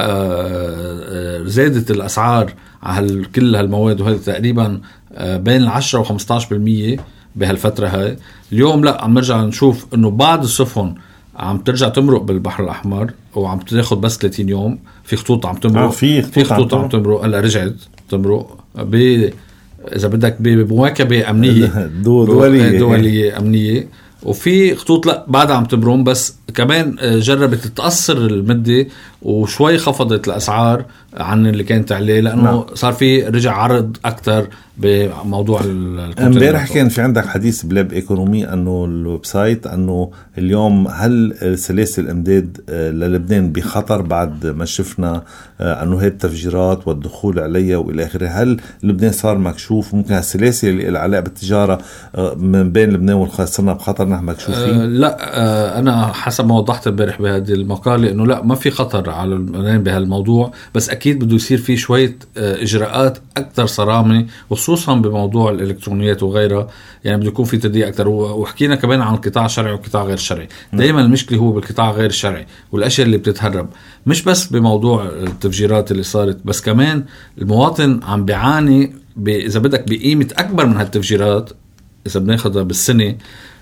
بقى زادت الأسعار على كل هالمواد، وهذا تقريبا بين 10 و15% بهالفترة هاي. اليوم لا، عم نرجع نشوف انه بعض السفن عم ترجع تمرق بالبحر الأحمر وعم تاخد بس 30 يوم. في خطوط عم تمرق، في خطوط عم تمرق هلا رجعت تمرق إذا بدك بمواكبة أمنية دولية أمنية، وفي خطوط لا بعد عم تبرم، بس كمان جربت تتأثر المدة وشوي خفضت الأسعار عن اللي كانت عليه، لأنه صار في رجع عرض أكتر بموضوع امبارح كان في عندك حديث بلاب ايكونومي انه الويب سايت انه اليوم هل سلاسل الامداد للبنان بخطر بعد ما شفنا انه هي التفجيرات والدخول عليها والى اخره؟ هل لبنان صار مكشوف؟ ممكن السلاسل اللي العلاقه بالتجاره من بين لبنان والخارج بخطر نحن مكشوفين؟ لا، انا حسب ما وضحت امبارح بهذه المقاله انه لا، ما في خطر على لبنان بهالموضوع، بس اكيد بده يصير في شويه اجراءات اكثر صرامه، خصوصا بموضوع الالكترونيات وغيرها. يعني بده يكون في تدقيق اكثر. وحكينا كمان عن القطاع الشرعي والقطاع غير الشرعي. دائما المشكله هو بالقطاع غير الشرعي والاشياء اللي بتتهرب، مش بس بموضوع التفجيرات اللي صارت، بس كمان المواطن عم بيعاني اذا بدك بقيمه اكبر من هالتفجيرات اذا بناخذها بالسنه،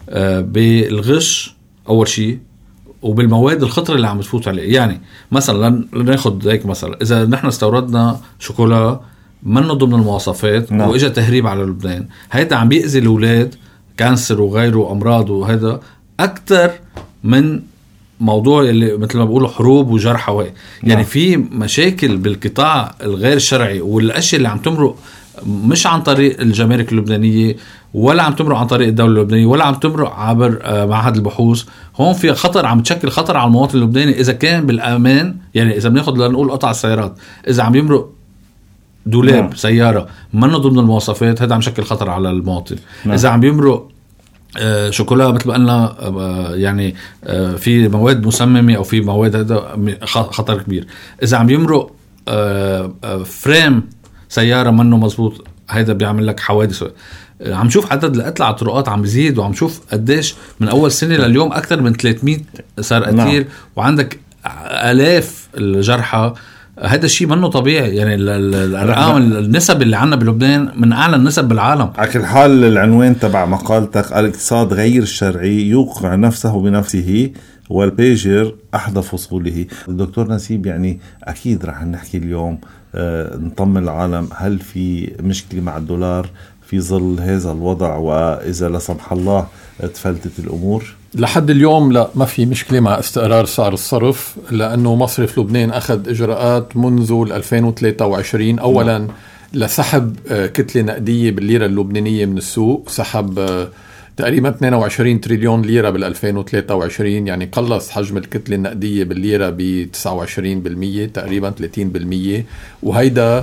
بالغش اول شيء وبالمواد الخطره اللي عم تفوت عليه. يعني مثلا لناخذ هيك مثلا، اذا نحن استوردنا شوكولا منه ضمن المواصفات واجا تهريب على لبنان، هيدا عم بيأذي الاولاد، كانسر وغيره وامراض، وهذا اكثر من موضوع اللي مثل ما بيقولوا حروب وجرحى وهي. يعني في مشاكل بالقطاع الغير الشرعي والاشياء اللي عم تمرق مش عن طريق الجمارك اللبنانية، ولا عم تمرق عن طريق الدولة اللبنانية، ولا عم تمرق عبر معهد البحوث. هون في خطر، عم تشكل خطر على المواطن اللبناني إذا كان بالأمان. يعني إذا بناخد لنقول قطع السيارات، إذا عم يمرق دولاب سيارة منه ضمن المواصفات، هذا عم يشكل خطر على المواطن. إذا عم يمرق شوكولا مثل ما قلنا يعني في مواد مسممة أو في مواد، هذا خطر كبير. إذا عم يمرق فريم سيارة منه مزبوط، هيدا بيعمل لك حوادث. عم شوف عدد القتلى على الطرقات عم بيزيد، وعم شوف قديش من أول سنة لليوم أكثر من 300 صار قتيل، وعندك آلاف الجرحى. هذا الشيء منه طبيعي. يعني الأرقام النسب اللي عنا بلبنان من أعلى النسب بالعالم. على كل حال العنوان تبع مقالتك الاقتصاد غير الشرعي يوقع نفسه بنفسه والبيجر أحدى فصوله. الدكتور نسيب، يعني أكيد رح نحكي اليوم نطمن العالم، هل في مشكلة مع الدولار في ظل هذا الوضع، وإذا لا سمح الله تفلتت الأمور؟ لحد اليوم لا، ما في مشكلة مع استقرار سعر الصرف، لأنه مصرف لبنان أخذ إجراءات منذ 2023. أولا لسحب كتلة نقدية بالليرة اللبنانية من السوق، سحب تقريبا 22 تريليون ليرة بال2023، يعني قلص حجم الكتلة النقدية بالليرة ب29% تقريبا 30%، وهيدا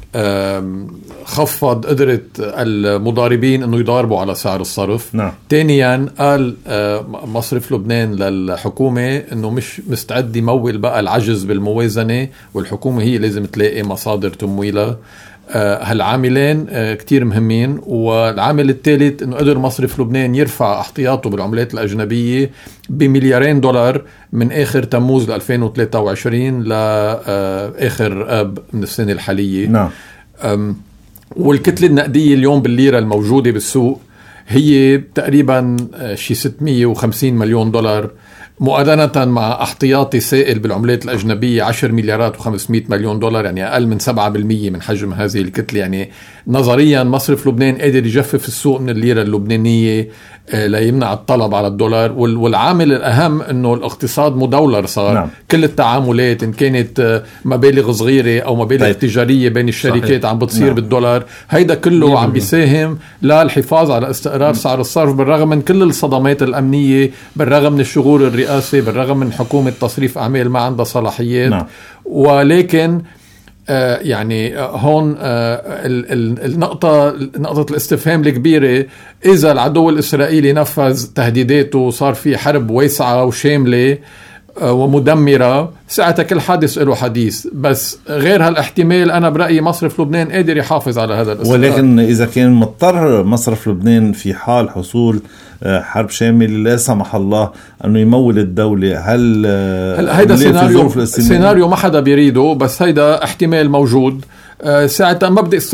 خفض قدرة المضاربين انه يضاربوا على سعر الصرف. ثانيا قال مصرف لبنان للحكومة انه مش مستعد يمول بقى العجز بالموازنة، والحكومة هي لازم تلاقي مصادر تمويلها. هالعاملين كتير مهمين. والعامل الثالث انه قدر مصرف لبنان يرفع احتياطه بالعملات الاجنبيه بمليارين دولار من اخر تموز 2023 لاخر اب من السنه الحاليه. والكتله النقديه اليوم بالليره الموجوده بالسوق هي تقريبا شي 650 مليون دولار، مقارنة مع احتياطي سائل بالعملات الأجنبية 10 مليارات و500 مليون دولار، يعني أقل من 7% من حجم هذه الكتلة. يعني نظريا مصرف لبنان قادر يجفف السوق من الليرة اللبنانية ليمنع الطلب على الدولار. والعامل الأهم أنه الاقتصاد مدولر صار. نعم. كل التعاملات إن كانت مبالغ صغيرة أو مبالغ تجارية بين الشركات عم بتصير نعم. بالدولار. هيدا كله عم بيساهم للحفاظ على استقرار سعر الصرف بالرغم من كل الصدمات الأمنية، بالرغم من الشغور الرئاسي، بالرغم من حكومة تصريف أعمال ما عندها صلاحيات. نعم. ولكن يعني هون نقطة الاستفهام الكبيرة، إذا العدو الإسرائيلي نفذ تهديداته وصار في حرب واسعة وشاملة ومدمرة، ساعتها كل حادث له حديث. بس غير هالاحتمال أنا برأيي مصرف لبنان قادر يحافظ على هذا الاستقرار. ولكن إذا كان مضطر مصرف لبنان في حال حصول حرب شاملة لا سمح الله أنه يمول الدولة، هل هيدا سيناريو ما حدا بيريده، بس هيدا احتمال موجود. ساعتها ما بدي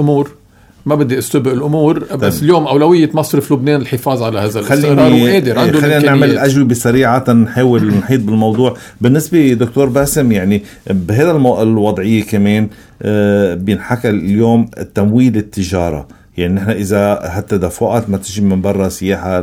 استبق الأمور بس اليوم أولوية مصرف لبنان الحفاظ على هذا الاستقرار، وقادر عنده خلينا نعمل أجوبة سريعة نحاول نحيط بالموضوع. بالنسبة دكتور باسم، يعني بهذا الوضعية كمان بينحكى اليوم تمويل التجارة. يعني نحن إذا هالتدفقات ما تجي من برا، سياحة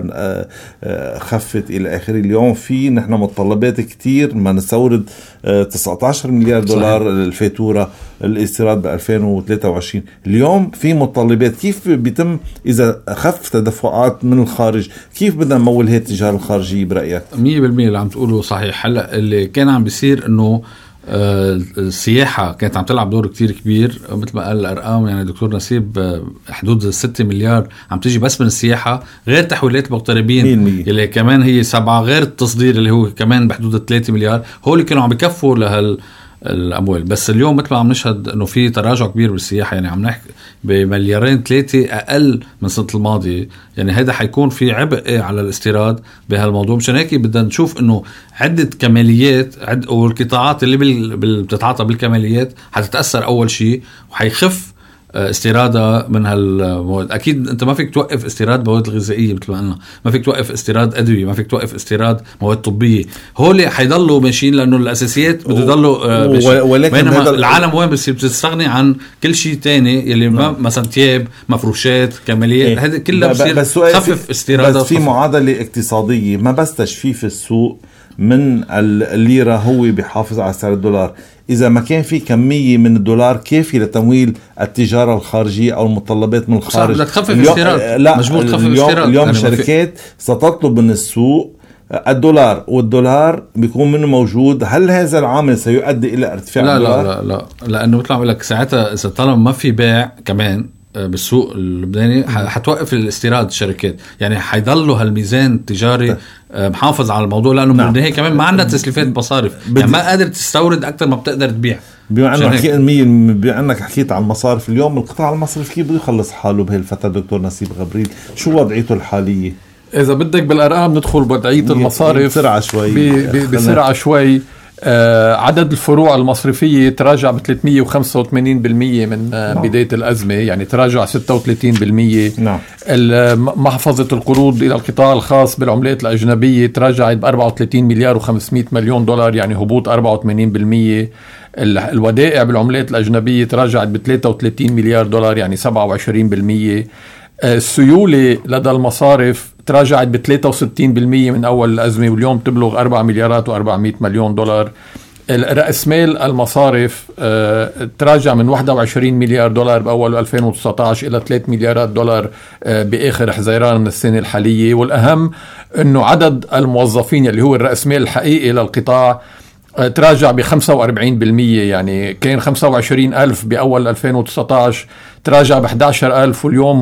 خفت إلى آخره، اليوم في نحن متطلبات كتير. ما نستورد 19 مليار دولار صحيح. الفاتورة الاستيراد ب 2023 اليوم في متطلبات. كيف بيتم إذا خف تدفقات من الخارج، كيف بدنا نمول هي التجارة الخارجية برأيك؟ 100% اللي عم تقوله صحيح. هلأ اللي كان عم بيصير إنه السياحة كانت عم تلعب دور كتير كبير مثل ما قال الأرقام. يعني دكتور نسيب حدود 6 مليار عم تيجي بس من السياحة، غير تحويلات المغتربين اللي كمان هي 7، غير التصدير اللي هو كمان بحدود 3 مليار. هو اللي كانوا عم بيكفوا الأموال. بس اليوم مثل ما عم نشهد أنه في تراجع كبير بالسياحة، يعني عم نحكي بمليارين 3 أقل من سنة الماضية. يعني هذا حيكون في عبء على الاستيراد بهالموضوع. مشان هيك بدنا نشوف أنه عدة كماليات والقطاعات اللي بتتعاطى بالكماليات حتتأثر أول شيء، وحيخف استيرادها من هالمواد. اكيد انت ما فيك توقف استيراد مواد غذائيه مثل ما قلنا، ما فيك توقف استيراد ادويه، ما فيك توقف استيراد مواد طبيه. هول حيضلوا ماشيين لانه الاساسيات بده يضلوا. ولكن العالم وين بتستغني عن كل شيء تاني يلي مثلا ثياب، مفروشات، كماليات، هذا كلها بصير خفف استيرادها. بس في معادله اقتصاديه، ما بس تجفيف السوق من الليرة هو بيحافظ على سعر الدولار. إذا ما كان في كمية من الدولار كافية لتمويل التجارة الخارجية أو المتطلبات من الخارج، بدك تخفف الاستيراد. لا مجبور تخفف الاستيراد. اليوم الشركات ستطلب من السوق الدولار، والدولار بيكون منه موجود. هل هذا العامل سيؤدي إلى ارتفاع الدولار؟ لا لأنه بيطلع بقول لك ساعتها إذا طالما ما في بيع كمان بالسوق اللبناني حتوقف الاستيراد الشركات. يعني حيضلوا هالميزان التجاري محافظ على الموضوع، لأنه من النهاية كمان ما عندنا تسليفات مصارف، يعني ما قادر تستورد أكتر ما بتقدر تبيع. بما أنك حكيت عن المصارف اليوم، القطاع المصرفي كيف بده يخلص حاله بهالفترة دكتور نسيب غبريل؟ شو وضعيته الحالية؟ إذا بدك بالأرقام ندخل بوضعية المصارف بسرعة شوي. عدد الفروع المصرفية تراجع ب 385% من بداية الأزمة، يعني تراجع 36%. محفظة القروض إلى القطاع الخاص بالعملات الأجنبية تراجعت ب 34 مليار و500 مليون دولار، يعني هبوط 84%. الودائع بالعملات الأجنبية تراجعت ب 33 مليار دولار، يعني 27%. السيولة لدى المصارف تراجعت ب 63% من أول الأزمة، واليوم تبلغ 4 مليارات و400 مليون دولار. رأس مال المصارف تراجع من 21 مليار دولار بأول 2019 إلى 3 مليارات دولار بآخر حزيران من السنة الحالية. والأهم أنه عدد الموظفين اللي هو الرأس مال الحقيقي للقطاع تراجع ب 45%، يعني كان 25,000 بأول 2019 تراجع ب 11,000، واليوم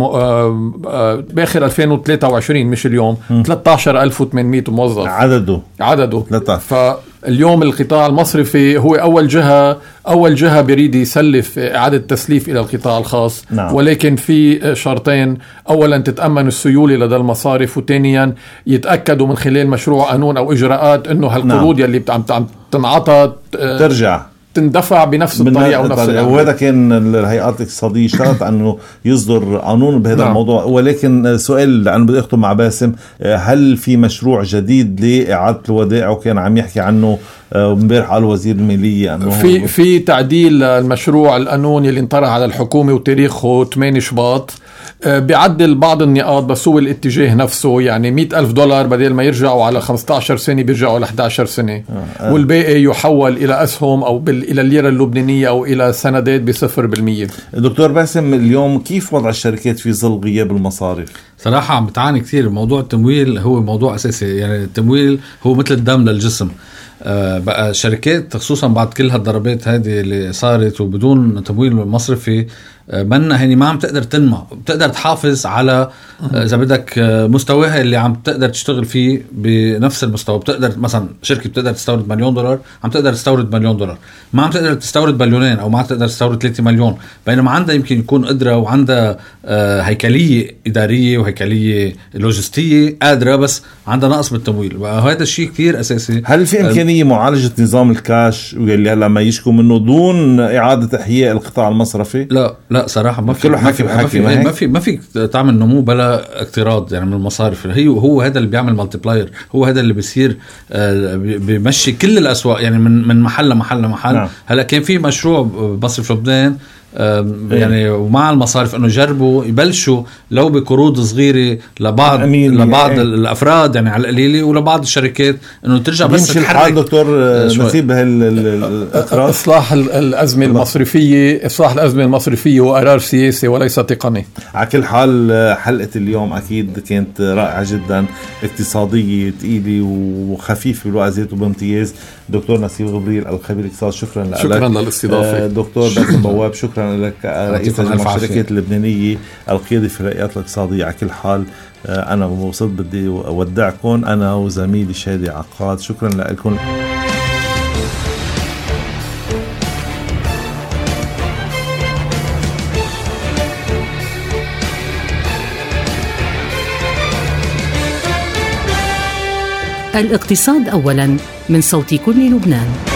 بآخر 2023 مش اليوم 13,800 موظف عدده. فاليوم القطاع المصرفي هو أول جهة بريد يسلف إعادة تسليف إلى القطاع الخاص. ولكن في شرطين: أولا تتأمن السيولة لدى المصارف، وثانيا يتأكدوا من خلال مشروع قانون أو إجراءات أنه هالقروض يلي عم تنعطى ترجع تندفع بنفس الطريقة ونفس الوقت. وهذا كان الهيئات الاقتصادية اشترط أنه يصدر قانون بهذا الموضوع. ولكن سؤال أنا بدي أختم مع باسم، هل في مشروع جديد لإعادة الودائع وكان عم يحكي عنه امبارح قال وزير المالية أنه في تعديل المشروع القانوني اللي انطرح على الحكومة وتاريخه 8 شباط بيعدل بعض النقاط، بس هو الاتجاه نفسه، يعني $100,000 بدل ما يرجعوا على 15 سنة بيرجعوا ل 11 سنة، والباقي يحول إلى أسهم أو إلى الليرة اللبنانية أو إلى سندات ب0%. دكتور باسم، اليوم كيف وضع الشركات في ظل غياب المصارف؟ صراحة عم بتعاني كثير. موضوع التمويل هو موضوع أساسي، يعني التمويل هو مثل الدم للجسم. بقى الشركات خصوصا بعد كل هالضربات هذه اللي صارت وبدون تمويل مصرفي منا هني ما عم تقدر تنمى، بتقدر تحافظ على إذا بدك مستواها اللي عم تقدر تشتغل فيه بنفس المستوى. بتقدر مثلا شركة بتقدر تستورد $1,000,000 عم تقدر تستورد $1,000,000، ما عم تقدر تستورد $2,000,000 أو ما عم تقدر تستورد 3 مليون، بينما عندها يمكن يكون قدرة وعندها هيكلية إدارية وهيكلية لوجستية قادرة، بس عندها نقص بالتمويل. وهذا الشيء كتير أساسي. هل في إمكانية معالجة نظام الكاش واللي هلا ما يشكو منه دون إعادة إحياء القطاع المصرفي؟ لا صراحة ما في ما في تعمل نمو بلا اقتراض يعني من المصارف. هو هذا اللي بيعمل مالتيبلاير، هو هذا اللي بيصير بيمشي كل الأسواق يعني من محل لمحل. نعم. هلا كان في مشروع مصرف لبنان يعني ومع المصارف انه يجربوا يبلشوا لو بقروض صغيرة لبعض الافراد يعني على القليلة، ولبعض الشركات انه ترجع بس تحرك. دكتور نسيب اصلاح الازمة المصرفية. اصلاح الازمة المصرفية هو قرار سياسي وليس تقني. على كل حال حلقة اليوم اكيد كانت رائعة جدا، اقتصادية ثقيلة وخفيفة بالوقت ذاته بامتياز. دكتور نسيب غبريل الخبير الاقتصادي، شكرا لك. شكرا للاستضافة. دكتور باسم بواب، شكرا لك رئيس مجموعة الشركات اللبنانية القيادي في الرئاسات الاقتصادية. على كل حال أنا وصلت بدي أودعكم أنا وزميلي شادي عقاد. شكرا لكم. الاقتصاد أولا من صوت كل لبنان.